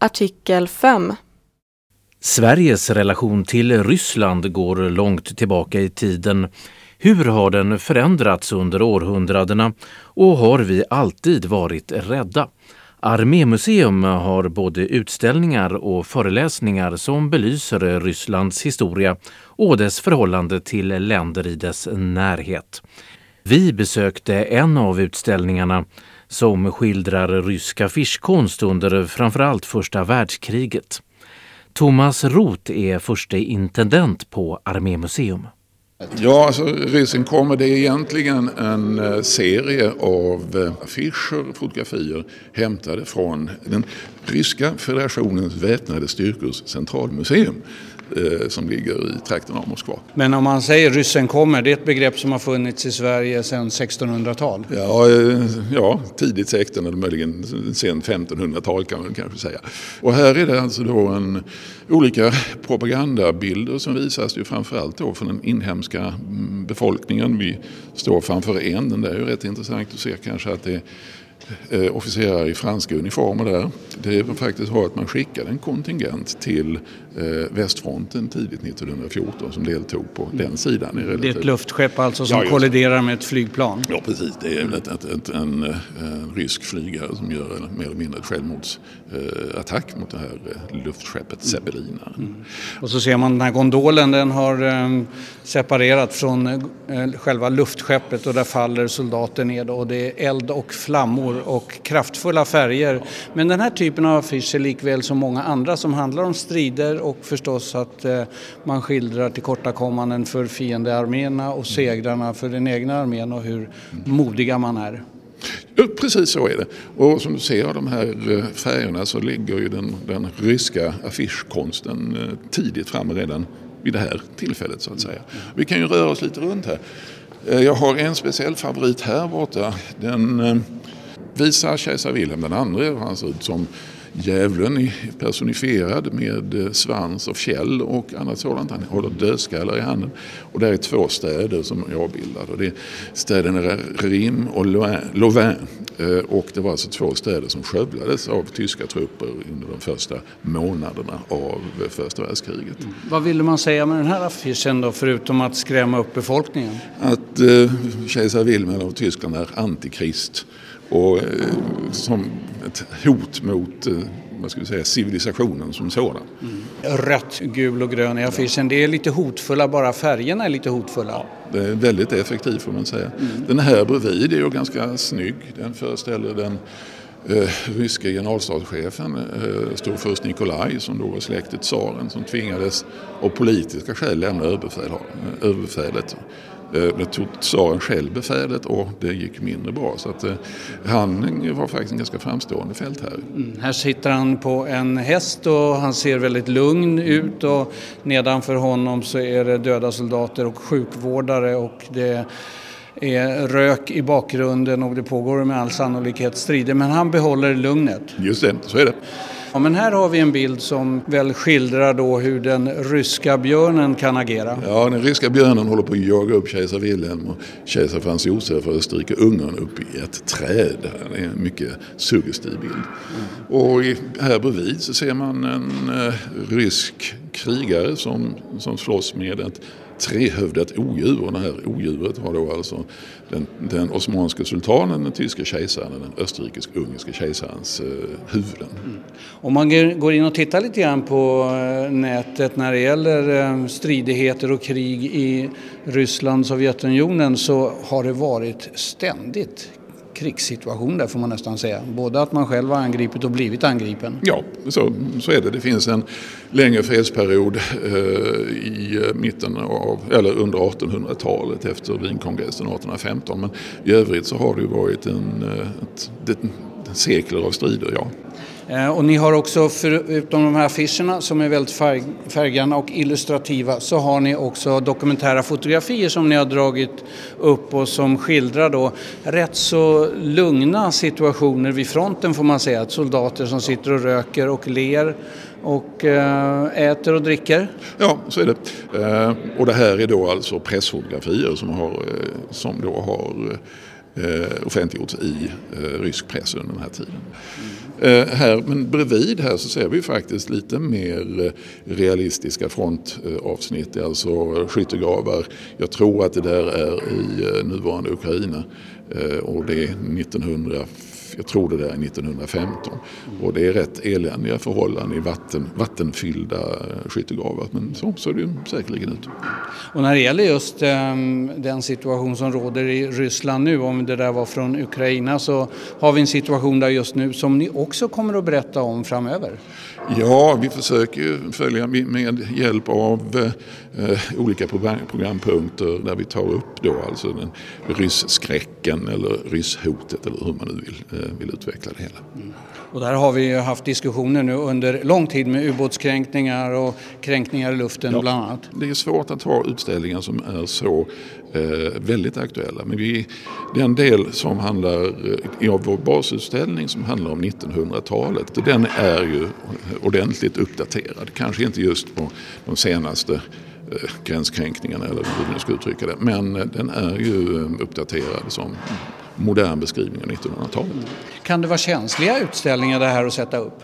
Artikel 5. Sveriges relation till Ryssland går långt tillbaka i tiden. Hur har den förändrats under århundradena och har vi alltid varit rädda? Armémuseum har både utställningar och föreläsningar som belyser Rysslands historia och dess förhållande till länder i dess närhet. Vi besökte en av utställningarna som skildrar rysk affischkonst under framförallt första världskriget. Thomas Roth är förste intendent på Armémuseum. Ja, alltså Ryssen kommer, det är egentligen en serie av affischer och fotografier hämtade från den ryska federationens väpnade styrkors centralmuseum som ligger i trakten av Moskva. Men om man säger ryssen kommer, det är ett begrepp som har funnits i Sverige sedan 1600-tal? Ja, tidigt 1600 eller möjligen sen 1500-tal kan man kanske säga. Och här är det alltså då olika propagandabilder som visas ju framförallt då från den inhemska befolkningen. Vi står framför den där är ju rätt intressant att se kanske att det officerare i franska uniformer där. Det är faktiskt så att man skickade en kontingent till västfronten tidigt 1914 som deltog på den sidan. Det är ett luftskepp alltså som kolliderar med ett flygplan? Ja, precis. Det är en rysk flygare som gör mer eller mindre ett självmordsattack mot det här luftskeppet Zeppeliner. Och så ser man den här gondolen, den har separerat från själva luftskeppet och där faller soldater ned och det är eld och flammor och kraftfulla färger. Men den här typen av affischer likväl som många andra som handlar om strider och förstås att man skildrar tillkortakommanden för fiendearméerna och segrarna för den egna armén och hur modiga man är. Ja, precis så är det. Och som du ser av de här färgerna så ligger ju den ryska affischkonsten tidigt framme redan vid det här tillfället så att säga. Vi kan ju röra oss lite runt här. Jag har en speciell favorit här borta. Den visar kejsar Wilhelm den andre. Han ser ut som djävulen personifierad med svans och fjäll och annat sådant. Han håller dödskallar i handen. Och där är 2 städer som jag bildade. Och det är städerna Rheims och Louvain. Och det var alltså 2 städer som skövlades av tyska trupper under de första månaderna av första världskriget. Vad ville man säga med den här affischen då, förutom att skrämma upp befolkningen? Att kejsar Wilhelm av Tyskland är antikrist. Och som ett hot mot civilisationen som sådan. Rött, gul och grön i affischen. Det är lite hotfulla, bara färgerna är lite hotfulla. Ja, det är väldigt effektivt får man säga. Den här bredvid är ju ganska snygg. Den föreställer den ryska generalstabschefen storfurst Nikolaj som då var släktet tsaren som tvingades av politiska skäl lämna överbefälet. Det tog tsaren själv befälet och det gick mindre bra. Så att han var faktiskt en ganska framstående fältherre. Här sitter han på en häst och han ser väldigt lugn ut och nedanför honom så är det döda soldater och sjukvårdare och det är rök i bakgrunden och det pågår med all sannolikhet strider. Men han behåller lugnet. Just det, så är det. Ja, men här har vi en bild som väl skildrar då hur den ryska björnen kan agera. Ja, den ryska björnen håller på att jaga upp kejsar Wilhelm och kejsar Frans Josef för att stryka Ungern upp i ett träd. Det är en mycket suggestiv bild. Och här bredvid så ser man en rysk krigare som slåss med ett 3-hövdat odjur och det här odjuret var då alltså den osmanska sultanen, den tyska kejsaren och den österrikisk-ungerska kejsarens huvuden. Om man går in och tittar lite grann på nätet när det gäller stridigheter och krig i Ryssland och Sovjetunionen så har det varit ständigt krigssituation där får man nästan säga. Både att man själv har angripit och blivit angripen. Ja, så är det. Det finns en längre fredsperiod i mitten av, eller under 1800-talet efter Wienkongressen 1815. Men i övrigt så har det ju varit sekler av strider, ja. Och ni har också, förutom de här affischerna som är väldigt färggranna och illustrativa, så har ni också dokumentära fotografier som ni har dragit upp och som skildrar då rätt så lugna situationer vid fronten får man säga. Att soldater som sitter och röker och ler och äter och dricker. Ja, så är det. Och det här är då alltså pressfotografier som då har offentliggjorts i rysk press under den här tiden. Men bredvid här så ser vi faktiskt lite mer realistiska frontavsnitt, alltså skyttegravar. Jag tror att det där är i nuvarande Ukraina och det är 1915 och det är rätt eländiga förhållanden i vattenfyllda skyttegravar, men så är det ju säkerligen ut. Och när det gäller just den situation som råder i Ryssland nu, om det där var från Ukraina, så har vi en situation där just nu som ni också kommer att berätta om framöver. Ja, vi försöker ju följa med hjälp av olika programpunkter där vi tar upp då alltså den rysskräcken eller rysshotet eller hur man nu vill utveckla det hela. Och där har vi ju haft diskussioner nu under lång tid med ubåtskränkningar och kränkningar i luften bland annat. Det är svårt att ha utställningar som är så väldigt aktuella. Men den del som handlar av vår basutställning som handlar om 1900-talet, den är ju ordentligt uppdaterad. Kanske inte just på de senaste gränskränkningarna eller hur man ska uttrycka det. Men den är ju uppdaterad som modern beskrivning av 1900-talet. Kan det vara känsliga utställningar det här att sätta upp?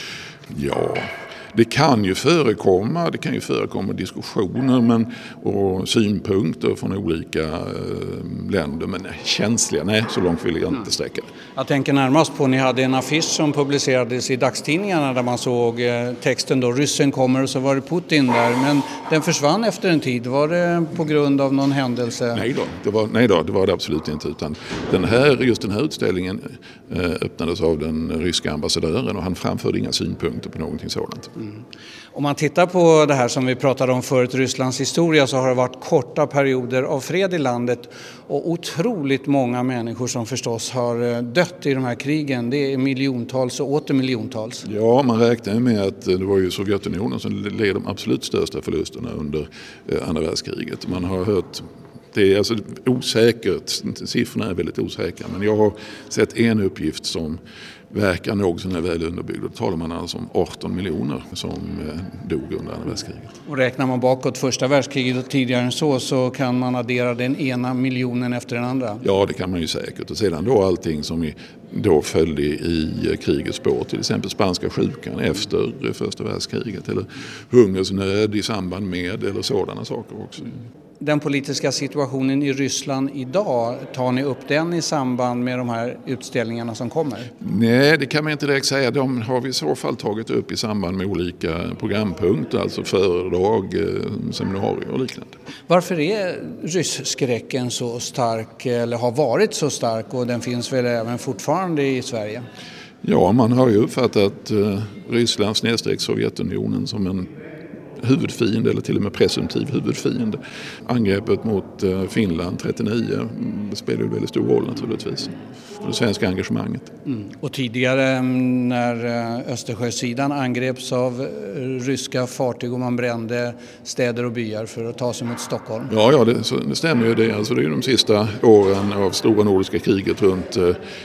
Ja, det kan ju förekomma diskussioner och synpunkter från olika länder, men känsliga, nej, så långt vill jag inte sträcka. Jag tänker närmast på, ni hade en affisch som publicerades i dagstidningarna där man såg texten då, ryssen kommer, och så var det Putin där, men den försvann efter en tid. Var det på grund av någon händelse? Nej då, det var det absolut inte, utan just den här utställningen öppnades av den ryska ambassadören och han framförde inga synpunkter på någonting sådant. Om man tittar på det här som vi pratade om förut, Rysslands historia, så har det varit korta perioder av fred i landet och otroligt många människor som förstås har dött i de här krigen. Det är miljontals och åter miljontals. Ja, man räknar med att det var ju Sovjetunionen som led de absolut största förlusterna under andra världskriget. Man har hört, det är alltså osäkert, siffrorna är väldigt osäkra, men jag har sett en uppgift som verkar något som är väl underbyggd. Då talar man alltså om 18 miljoner som dog under andra världskriget. Och räknar man bakåt första världskriget och tidigare än så kan man addera den ena miljonen efter den andra? Ja, det kan man ju säkert. Och sedan då allting som då följde i krigets spår, till exempel spanska sjukan efter första världskriget eller hungersnöd i samband med eller sådana saker också. Den politiska situationen i Ryssland idag, tar ni upp den i samband med de här utställningarna som kommer? Nej, det kan man inte direkt säga. De har vi i så fall tagit upp i samband med olika programpunkter, alltså föredrag, seminarier och liknande. Varför är rysskräcken så stark, eller har varit så stark, och den finns väl även fortfarande i Sverige? Ja, man har ju uppfattat Ryssland / Sovjetunionen som en huvudfiende eller till och med presumtiv huvudfiende. Angreppet mot Finland 1939 spelar ju väldigt stor roll naturligtvis för det svenska engagemanget. Och tidigare när Östersjösidan angreps av ryska fartyg och man brände städer och byar för att ta sig mot Stockholm. Ja, det stämmer ju det. Alltså det är ju de sista åren av stora nordiska kriget runt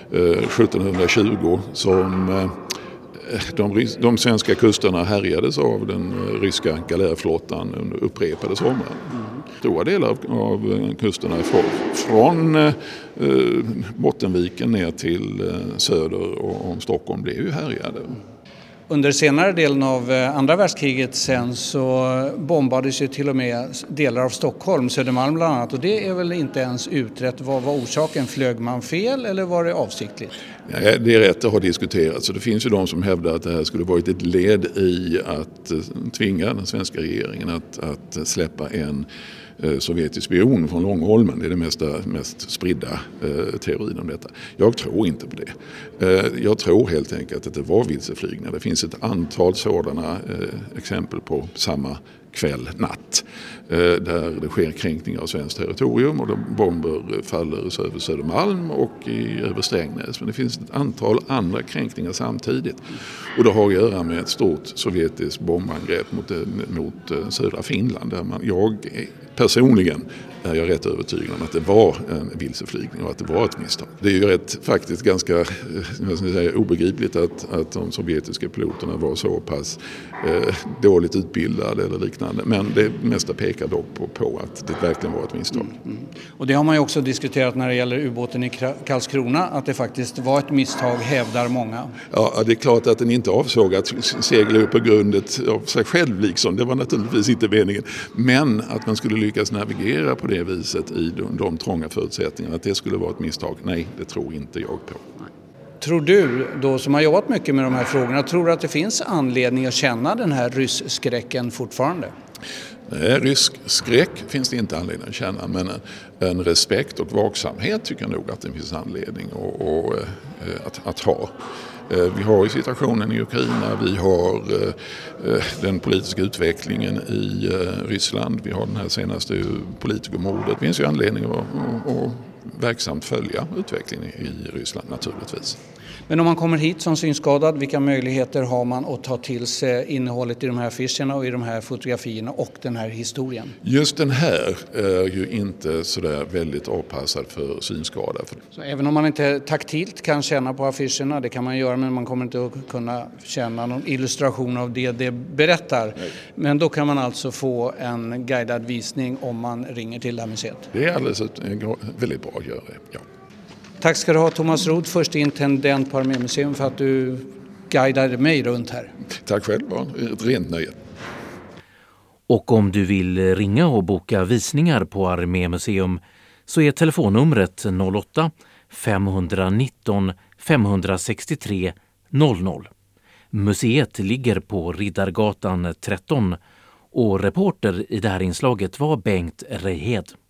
1720 som de svenska kusterna härjades av den ryska galärflottan under upprepade somrar. Stora delar av kusterna från Bottenviken ner till söder om Stockholm blev ju härjade. Under senare delen av andra världskriget sen så bombades ju till och med delar av Stockholm, Södermalm bland annat, och det är väl inte ens utrett. Vad var orsaken? Flög man fel eller var det avsiktligt? Nej, det är rätt att ha diskuterats. Så det finns ju de som hävdar att det här skulle varit ett led i att tvinga den svenska regeringen att släppa en sovjetisk spion från Långholmen. Det är det mest spridda teorin om detta. Jag tror inte på det. Jag tror helt enkelt att det var vilseflygningar. Det finns ett antal sådana exempel på samma kväll, natt, där det sker kränkningar av svenskt territorium och bomber faller över Södermalm och över Strängnäs. Men det finns ett antal andra kränkningar samtidigt. Och det har att göra med ett stort sovjetiskt bombangrepp mot södra Finland. Där jag personligen är jag rätt övertygad om att det var en vilseflygning och att det var ett misstag. Det är ju faktiskt ganska obegripligt att de sovjetiska piloterna var så pass dåligt utbildade eller liknande. Men det mesta pekar dock på att det verkligen var ett misstag. Och det har man ju också diskuterat när det gäller ubåten i Karlskrona, att det faktiskt var ett misstag, hävdar många. Ja, det är klart att den inte avsåg att segla upp på grundet av sig själv liksom. Det var naturligtvis inte meningen. Men att man skulle lyckas navigera på det viset i de trånga förutsättningarna, att det skulle vara ett misstag, nej, det tror inte jag på. Tror du då, som har jobbat mycket med de här frågorna, tror du att det finns anledning att känna den här rysskräcken fortfarande? Nej, rysk skräck finns det inte anledning att känna, men en respekt och vaksamhet tycker jag nog att det finns anledning att ha. Vi har ju situationen i Ukraina, vi har den politiska utvecklingen i Ryssland, vi har den här senaste politikermordet. Det finns ju anledning att verksamt följa utvecklingen i Ryssland naturligtvis. Men om man kommer hit som synskadad, vilka möjligheter har man att ta till sig innehållet i de här affischerna och i de här fotografierna och den här historien? Just den här är ju inte sådär väldigt avpassad för synskada. Så även om man inte taktilt kan känna på affischerna, det kan man göra, men man kommer inte att kunna känna någon illustration av det berättar. Nej. Men då kan man alltså få en guidad visning om man ringer till det här museet. Det är alldeles väldigt bra att göra det, ja. Tack ska du ha, Thomas Roth, förste intendent på Armémuseum, för att du guidade mig runt här. Tack själv, det var ett rent nöje. Och om du vill ringa och boka visningar på Armémuseum så är telefonnumret 08-519 563 00. Museet ligger på Riddargatan 13 och reporter i det här inslaget var Bengt Reihed.